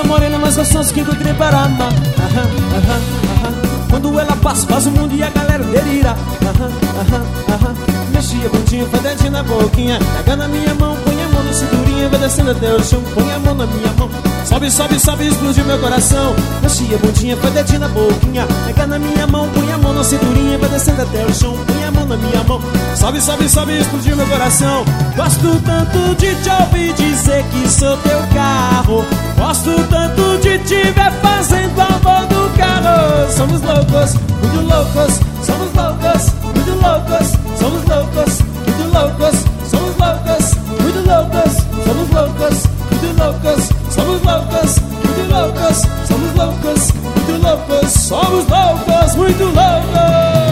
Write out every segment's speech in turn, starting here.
morena mais gostosa que encontrei para amar. Quando ela passa, faz o mundo e a galera delira. Mexe a bundinha, faz dedinho na boquinha. Pega na minha mão, põe a mão na cinturinha. Vai descendo até o chão, põe a mão na minha mão. Sobe, sobe, sobe, explodiu meu coração. Mexe a bundinha, faz dedinho na boquinha. Pega na minha mão, põe a mão na cinturinha. Vai descendo até o chão, põe a mão na minha mão. Sobe, sobe, sobe, explodiu meu coração. Gosto tanto de te ouvir dizer que sou teu carro. Gosto tanto de te ver fazendo amor no carro. Somos loucos, muito loucos. Somos loucos, muito loucos. Somos loucos, muito loucos. Somos loucos, muito loucos. Somos loucos, muito loucos. Somos loucos, muito loucos. Somos loucos, muito loucos. Somos loucos, muito loucos.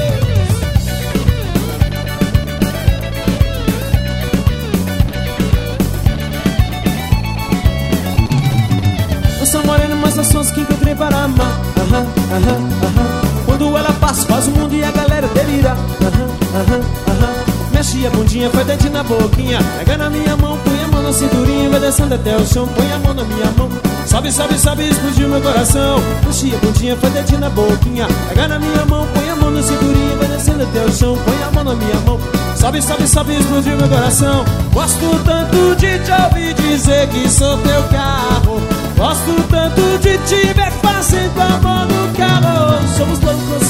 Essa morena mais gostosa que encontrei para amar. Quando ela passa, faz o mundo e a galera delira. Mexe a bundinha, faz dedinho na boquinha. Pega na minha mão, põe a mão na cinturinha. Vai descendo até o chão, põe a mão na minha mão. Sobe, sobe, sobe, explodiu meu coração. Mexe a bundinha, faz dedinho na boquinha. Pega na minha mão, põe a mão na cinturinha. Vai descendo até o chão, põe a mão na minha mão. Sobe, sobe, sobe, explodiu meu coração. Gosto tanto de te ouvir dizer que sou teu carro. Gosto tanto de te ver fazendo amor no carro. Somos loucos,